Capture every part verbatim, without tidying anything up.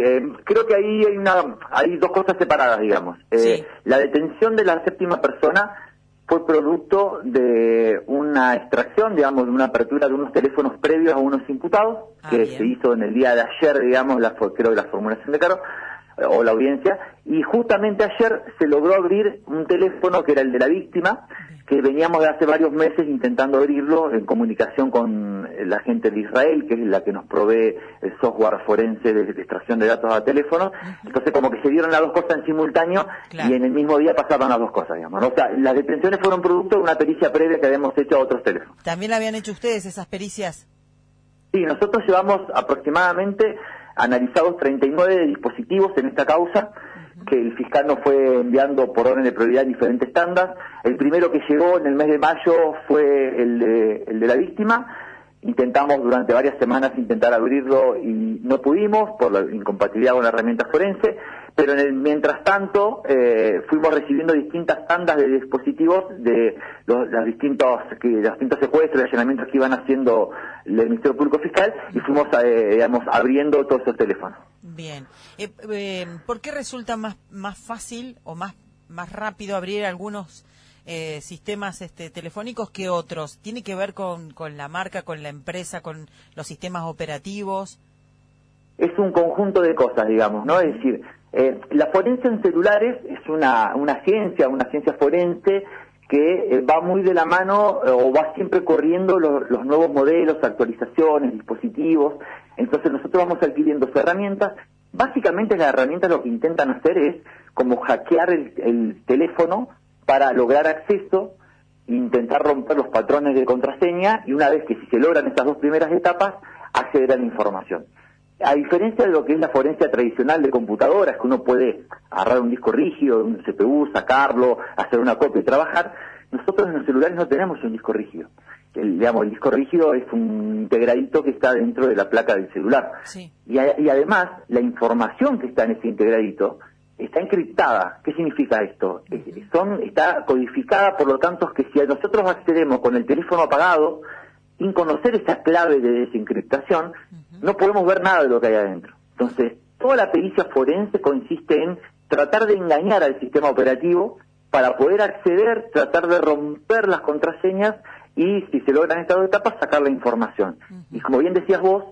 eh, creo que ahí hay una hay dos cosas separadas, digamos. Eh, sí. La detención de la séptima persona fue producto de una extracción, digamos, de una apertura de unos teléfonos previos a unos imputados, ah, que bien. se hizo en el día de ayer, digamos, la, creo que la formulación de cargo, o la audiencia, y justamente ayer se logró abrir un teléfono que era el de la víctima, que veníamos de hace varios meses intentando abrirlo en comunicación con la gente de Israel, que es la que nos provee el software forense de extracción de datos a teléfono. Uh-huh. Entonces como que se dieron las dos cosas en simultáneo, claro. Y en el mismo día pasaban las dos cosas, digamos, ¿no? O sea, las detenciones fueron producto de una pericia previa que habíamos hecho a otros teléfonos. ¿También la habían hecho ustedes esas pericias? Sí, nosotros llevamos aproximadamente analizados treinta y nueve dispositivos en esta causa, uh-huh. que el fiscal nos fue enviando por orden de prioridad en diferentes tandas. El primero que llegó en el mes de mayo fue el de, el de la víctima. Intentamos durante varias semanas intentar abrirlo y no pudimos por la incompatibilidad con la herramienta forense, pero en el, mientras tanto eh, fuimos recibiendo distintas tandas de dispositivos de los, los distintos que, los distintos secuestros y allanamientos que iban haciendo el Ministerio Público Fiscal y fuimos eh, digamos abriendo todos esos teléfonos. Bien, eh, eh, ¿por qué resulta más más fácil o más más rápido abrir algunos eh, sistemas este, telefónicos que otros? ¿Tiene que ver con, con la marca, con la empresa, con los sistemas operativos? Es un conjunto de cosas, digamos, ¿no? Es decir, eh, la forense en celulares es una, una ciencia, una ciencia forense que eh, va muy de la mano eh, o va siempre corriendo lo, los nuevos modelos, actualizaciones, dispositivos. Entonces nosotros vamos adquiriendo sus herramientas. Básicamente las herramientas lo que intentan hacer es como hackear el, el teléfono para lograr acceso, intentar romper los patrones de contraseña y una vez que si se logran estas dos primeras etapas, acceder a la información. A diferencia de lo que es la forencia tradicional de computadoras, que uno puede agarrar un disco rígido, un C P U, sacarlo, hacer una copia y trabajar, nosotros en los celulares no tenemos un disco rígido. El, digamos, el disco rígido es un integradito que está dentro de la placa del celular. Sí. Y, a, y además, la información que está en ese integradito está encriptada. ¿Qué significa esto? Eh, son, está codificada, por lo tanto, que si nosotros accedemos con el teléfono apagado, sin conocer esa clave de desencriptación, uh-huh. no podemos ver nada de lo que hay adentro. Entonces, toda la pericia forense consiste en tratar de engañar al sistema operativo para poder acceder, tratar de romper las contraseñas y, si se logran estas dos etapas, sacar la información. Uh-huh. Y como bien decías vos,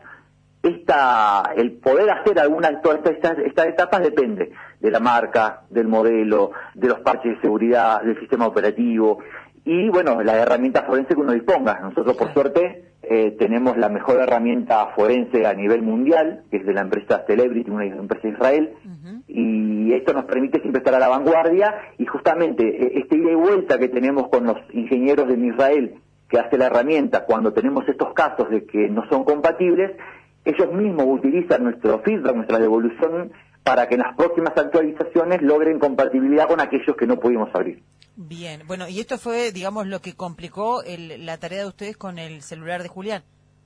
esta, el poder hacer alguna de todas estas, estas etapas depende de la marca, del modelo, de los parches de seguridad, del sistema operativo y, bueno, las herramientas forenses que uno disponga. Nosotros, por suerte, eh, tenemos la mejor herramienta forense a nivel mundial, que es de la empresa Celebrity, una empresa de Israel, uh-huh. y esto nos permite siempre estar a la vanguardia y justamente este ida y vuelta que tenemos con los ingenieros de Israel que hace la herramienta cuando tenemos estos casos de que no son compatibles, ellos mismos utilizan nuestro feedback, nuestra devolución, para que en las próximas actualizaciones logren compatibilidad con aquellos que no pudimos abrir. Bien, bueno, y esto fue, digamos, lo que complicó el, la tarea de ustedes con el celular de Julián.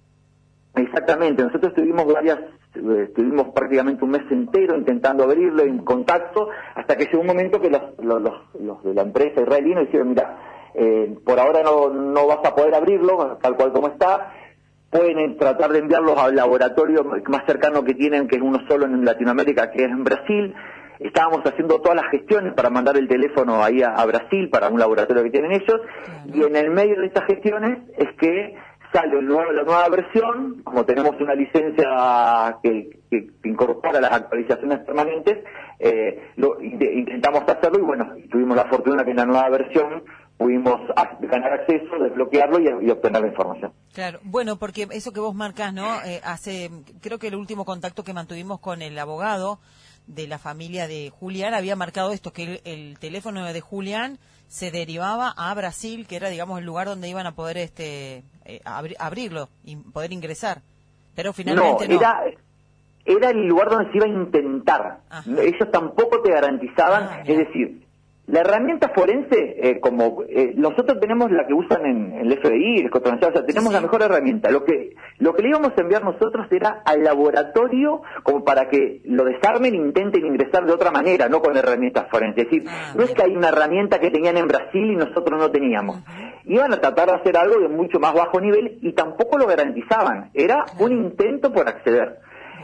Exactamente, nosotros tuvimos varias, eh, estuvimos prácticamente un mes entero intentando abrirlo en contacto, hasta que llegó un momento que los, los, los, los de la empresa israelí nos dijeron, mira, eh, por ahora no, no vas a poder abrirlo, tal cual como está. Pueden tratar de enviarlos al laboratorio más cercano que tienen, que es uno solo en Latinoamérica, que es en Brasil. Estábamos haciendo todas las gestiones para mandar el teléfono ahí a, a Brasil, para un laboratorio que tienen ellos, claro. Y en el medio de estas gestiones es que sale el nuevo, la nueva versión, como tenemos una licencia que, que, que incorpora las actualizaciones permanentes, eh, lo, intentamos hacerlo y bueno, tuvimos la fortuna que en la nueva versión pudimos ganar acceso, desbloquearlo y, y obtener la información. Claro, bueno, porque eso que vos marcás, ¿no? Eh, hace, creo que el último contacto que mantuvimos con el abogado de la familia de Julián había marcado esto, que el, el teléfono de Julián se derivaba a Brasil, que era, digamos, el lugar donde iban a poder este eh, abri abrirlo y poder ingresar. Pero finalmente no. no. Era, era el lugar donde se iba a intentar. Ajá. Ellos tampoco te garantizaban, ah, es decir, la herramienta forense, eh, como eh, nosotros tenemos la que usan en, en el F B I, el contrabandeado, o sea, tenemos sí. la mejor herramienta. Lo que lo que le íbamos a enviar nosotros era al laboratorio como para que lo desarmen e intenten ingresar de otra manera, no con herramientas forenses. Es decir, ah, no es que hay una herramienta que tenían en Brasil y nosotros no teníamos. Uh-huh. Iban a tratar de hacer algo de mucho más bajo nivel y tampoco lo garantizaban. Era uh-huh. un intento por acceder.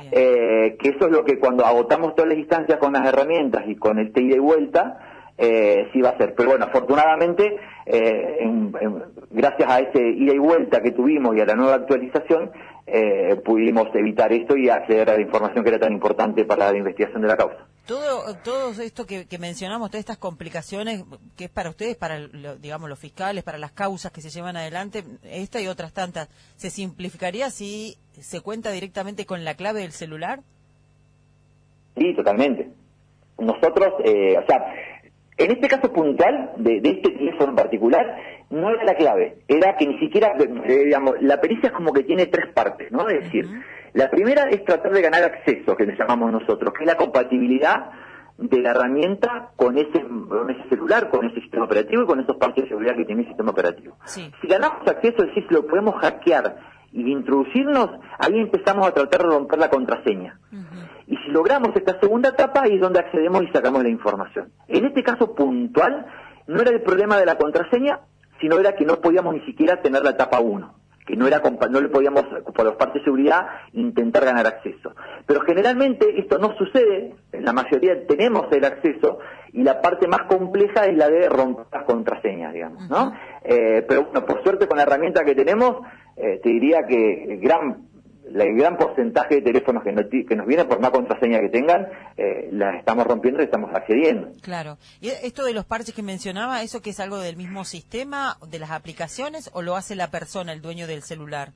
eh, que eso es lo que cuando agotamos todas las instancias con las herramientas y con este ida y vuelta, eh, sí va a ser. Pero bueno, afortunadamente, eh, en, en, gracias a ese ida y vuelta que tuvimos y a la nueva actualización, eh, pudimos evitar esto y acceder a la información que era tan importante para la investigación de la causa. Todo, todo esto que, que mencionamos, todas estas complicaciones que es para ustedes, para lo, digamos los fiscales, para las causas que se llevan adelante, esta y otras tantas, ¿se simplificaría si se cuenta directamente con la clave del celular? Sí, totalmente. Nosotros, eh, o sea, en este caso puntual de, de este teléfono en particular, no era la clave, era que ni siquiera, eh, digamos, la pericia es como que tiene tres partes, ¿no? Es decir, uh-huh. La primera es tratar de ganar acceso, que le llamamos nosotros, que es la compatibilidad de la herramienta con ese, con ese celular, con ese sistema operativo y con esos parches de seguridad que tiene el sistema operativo. Sí. Si ganamos acceso, es decir, si lo podemos hackear y introducirnos, ahí empezamos a tratar de romper la contraseña. Uh-huh. Y si logramos esta segunda etapa, ahí es donde accedemos y sacamos la información. En este caso puntual, no era el problema de la contraseña, sino era que no podíamos ni siquiera tener la etapa uno, que no era no le podíamos, por los partes de seguridad, intentar ganar acceso. Pero generalmente esto no sucede, en la mayoría tenemos el acceso, y la parte más compleja es la de romper las contraseñas, digamos, ¿no? Uh-huh. Eh, pero bueno, por suerte con la herramienta que tenemos, eh, te diría que gran el gran porcentaje de teléfonos que, no, que nos vienen por más contraseña que tengan, eh, las estamos rompiendo y estamos accediendo. Claro. ¿Y esto de los parches que mencionaba, eso que es algo del mismo sistema, de las aplicaciones, o lo hace la persona, el dueño del celular?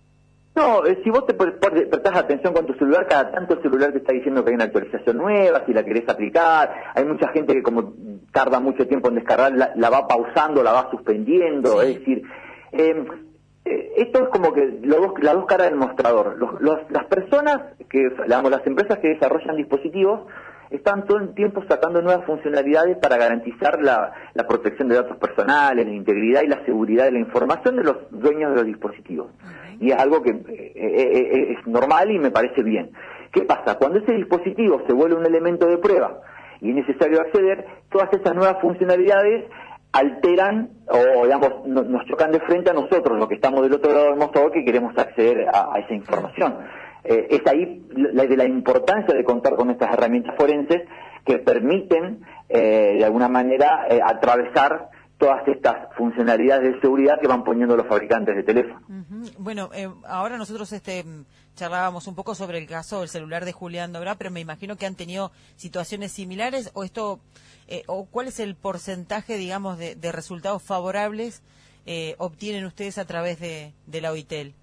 No, eh, si vos te prestás atención con tu celular, cada tanto el celular te está diciendo que hay una actualización nueva, si la querés aplicar. Hay mucha gente que como tarda mucho tiempo en descargar, la, la va pausando, la va suspendiendo, sí. Es decir... Eh, esto es como que los dos, las dos caras del mostrador. Los, los, las personas, que digamos, las empresas que desarrollan dispositivos, están todo el tiempo sacando nuevas funcionalidades para garantizar la, la protección de datos personales, la integridad y la seguridad de la información de los dueños de los dispositivos. Uh-huh. Y es algo que eh, eh, es normal y me parece bien. ¿Qué pasa? Cuando ese dispositivo se vuelve un elemento de prueba y es necesario acceder, todas esas nuevas funcionalidades alteran o, digamos, no, nos chocan de frente a nosotros, los que estamos del otro lado del mostrador, que queremos acceder a, a esa información. Eh, es ahí la, de la importancia de contar con estas herramientas forenses que permiten, eh, de alguna manera, eh, atravesar todas estas funcionalidades de seguridad que van poniendo los fabricantes de teléfono. Uh-huh. Bueno, eh, ahora nosotros este charlábamos un poco sobre el caso del celular de Julián Dobrá, pero me imagino que han tenido situaciones similares, o esto, eh, o cuál es el porcentaje, digamos, de, de resultados favorables eh, obtienen ustedes a través de, de la OITEL.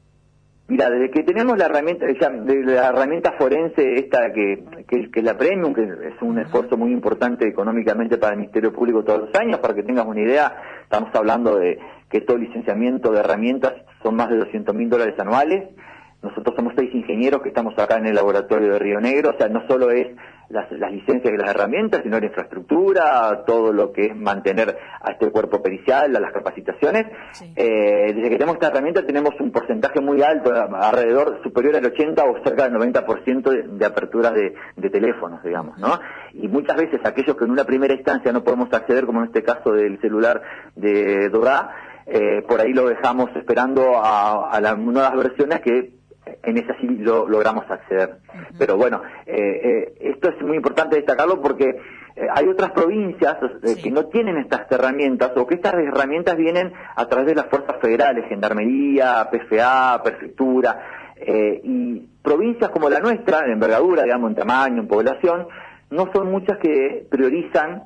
Mira, desde que tenemos la herramienta, ya, de la herramienta forense esta que, que, que es la Premium, que es un esfuerzo muy importante económicamente para el Ministerio Público todos los años, para que tengas una idea, estamos hablando de que todo el licenciamiento de herramientas son más de doscientos mil dólares anuales. Nosotros somos seis ingenieros que estamos acá en el laboratorio de Río Negro, o sea, no solo es las, las licencias y las herramientas, sino la infraestructura, todo lo que es mantener a este cuerpo pericial, a las capacitaciones. Sí. Eh, desde que tenemos esta herramienta tenemos un porcentaje muy alto, alrededor superior al ochenta o cerca del noventa por ciento de, de aperturas de, de teléfonos, digamos, ¿no? Y muchas veces aquellos que en una primera instancia no podemos acceder, como en este caso del celular de Dobrá, eh, por ahí lo dejamos esperando a, a las nuevas versiones que en esa sí lo, logramos acceder. Uh-huh. Pero bueno, eh, eh, esto es muy importante destacarlo porque eh, hay otras provincias eh, sí. que no tienen estas herramientas, o que estas herramientas vienen a través de las fuerzas federales, Gendarmería, P F A, Prefectura, eh, y provincias como la nuestra, en envergadura, digamos, en tamaño, en población, no son muchas que priorizan,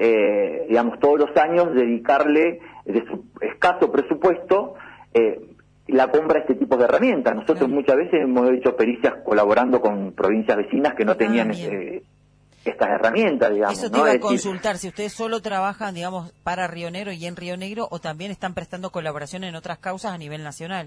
eh, digamos, todos los años dedicarle de su escaso presupuesto eh, la compra de este tipo de herramientas. Nosotros claro. muchas veces hemos hecho pericias colaborando con provincias vecinas que no tenían ah, eh, estas herramientas, digamos. Eso te ¿no? iba a es consultar, decir, si ustedes solo trabajan, digamos, para Río Negro y en Río Negro, o también están prestando colaboración en otras causas a nivel nacional.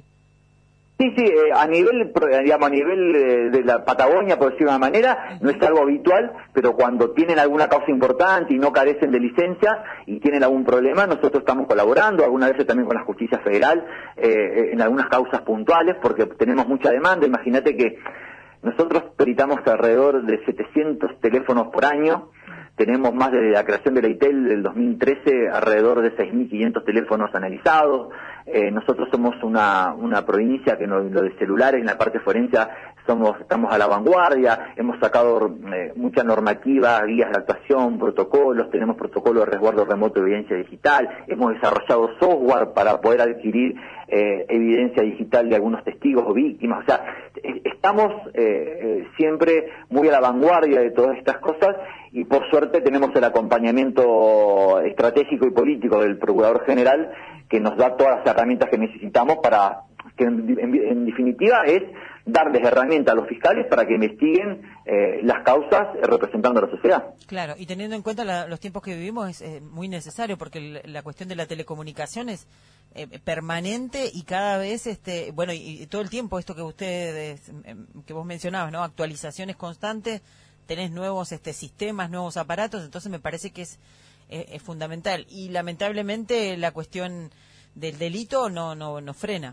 Sí, sí, eh, a nivel, digamos, a nivel eh, de la Patagonia, por decirlo de una manera, uh-huh. no es algo habitual, pero cuando tienen alguna causa importante y no carecen de licencias y tienen algún problema, nosotros estamos colaborando, algunas veces también con la Justicia Federal, eh, en algunas causas puntuales, porque tenemos mucha demanda. Imagínate que nosotros peritamos alrededor de setecientos teléfonos por año. Tenemos más desde la creación de la ITEL del dos mil trece, alrededor de seis mil quinientos teléfonos analizados. Eh, nosotros somos una, una provincia que no, lo de celulares, en la parte forense, somos estamos a la vanguardia, hemos sacado eh, mucha normativa, guías de actuación, protocolos, tenemos protocolos de resguardo remoto de evidencia digital, hemos desarrollado software para poder adquirir eh, evidencia digital de algunos testigos o víctimas, o sea, estamos eh, eh, siempre muy a la vanguardia de todas estas cosas y por suerte tenemos el acompañamiento estratégico y político del Procurador General que nos da todas las herramientas que necesitamos para que en, en, en definitiva es darles herramientas a los fiscales para que investiguen eh, las causas eh, representando a la sociedad. Claro, y teniendo en cuenta la, los tiempos que vivimos es eh, muy necesario porque el, la cuestión de la telecomunicación es eh, permanente y cada vez, este, bueno, y, y todo el tiempo esto que ustedes, eh, que vos mencionabas, ¿no? Actualizaciones constantes, tenés nuevos este, sistemas, nuevos aparatos, entonces me parece que es, eh, es fundamental. Y lamentablemente la cuestión del delito no, no, no frena.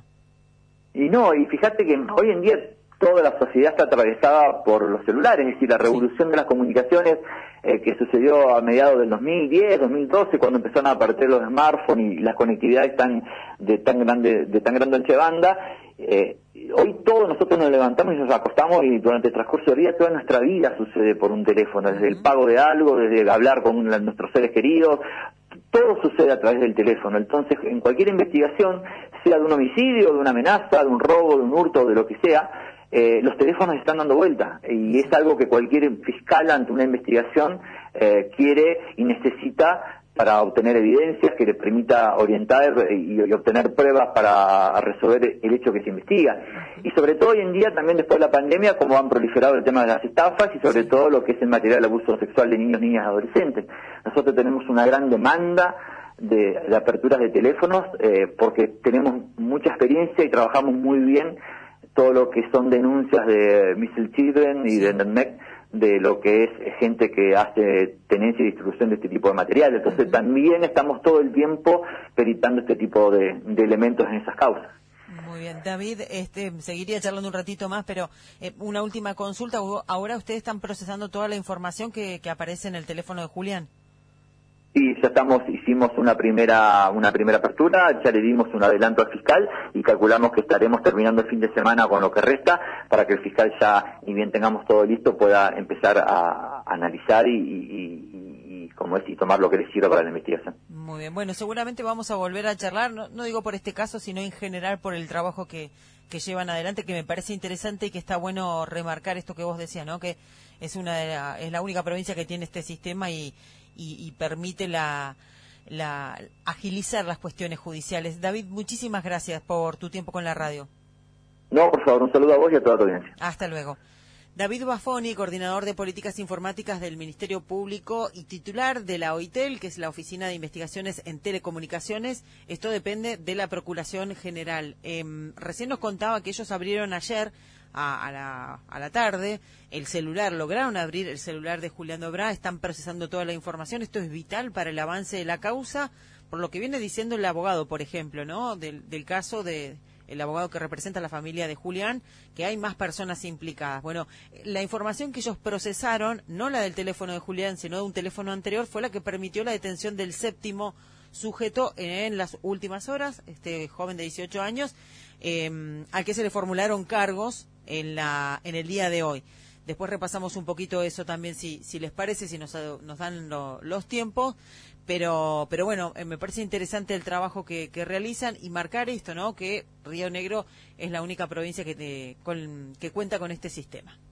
Y no, y fíjate que hoy en día toda la sociedad está atravesada por los celulares, es decir, la revolución de las comunicaciones eh, que sucedió a mediados del dos mil diez, dos mil doce, cuando empezaron a aparecer los smartphones y las conectividades tan de tan grande de tan grande ancha de banda, eh, hoy todos nosotros nos levantamos y nos acostamos y durante el transcurso del día toda nuestra vida sucede por un teléfono, desde el pago de algo, desde hablar con la, nuestros seres queridos, todo sucede a través del teléfono. Entonces, en cualquier investigación, sea de un homicidio, de una amenaza, de un robo, de un hurto, de lo que sea, eh, los teléfonos están dando vuelta y es algo que cualquier fiscal ante una investigación eh, quiere y necesita para obtener evidencias que le permita orientar y, y obtener pruebas para resolver el hecho que se investiga. Y sobre todo hoy en día, también después de la pandemia, como han proliferado el tema de las estafas y sobre todo lo que es el material de abuso sexual de niños, niñas y adolescentes. Nosotros tenemos una gran demanda de, de aperturas de teléfonos eh, porque tenemos mucha experiencia y trabajamos muy bien todo lo que son denuncias de Missile Children y de NetMec, de lo que es gente que hace tenencia y distribución de este tipo de material. Entonces uh-huh. también estamos todo el tiempo peritando este tipo de, de elementos en esas causas. Muy bien, David, este, seguiría charlando un ratito más, pero eh, una última consulta. Ahora ustedes están procesando toda la información que, que aparece en el teléfono de Julián. Sí, ya estamos, hicimos una primera una primera apertura, ya le dimos un adelanto al fiscal y calculamos que estaremos terminando el fin de semana con lo que resta para que el fiscal ya, y bien tengamos todo listo, pueda empezar a, a analizar y, y, y, y, como es, y tomar lo que le sirva para la investigación. Muy bien, bueno, seguramente vamos a volver a charlar, no, no digo por este caso, sino en general por el trabajo que, que llevan adelante, que me parece interesante y que está bueno remarcar esto que vos decías, ¿no? Que es una de la, es la única provincia que tiene este sistema y Y, y permite la, la agilizar las cuestiones judiciales. David, muchísimas gracias por tu tiempo con la radio. No, por favor, un saludo a vos y a toda tu audiencia. Hasta luego. David Bafoni, coordinador de políticas informáticas del Ministerio Público y titular de la OITEL, que es la Oficina de Investigaciones en Telecomunicaciones. Esto depende de la Procuración General. Eh, recién nos contaba que ellos abrieron ayer A, a, la, a la tarde el celular, lograron abrir el celular de Julián Dobrá, están procesando toda la información. Esto es vital para el avance de la causa, por lo que viene diciendo el abogado, por ejemplo, ¿no? Del, del caso de el abogado que representa a la familia de Julián, que hay más personas implicadas. Bueno, la información que ellos procesaron, no la del teléfono de Julián, sino de un teléfono anterior, fue la que permitió la detención del séptimo sujeto en las últimas horas, este joven de dieciocho años, eh, al que se le formularon cargos en la en el día de hoy. Después repasamos un poquito eso también, si si les parece, si nos, nos dan lo, los tiempos, pero pero bueno, eh, me parece interesante el trabajo que, que realizan y marcar esto, ¿no? Que Río Negro es la única provincia que te, con, que cuenta con este sistema.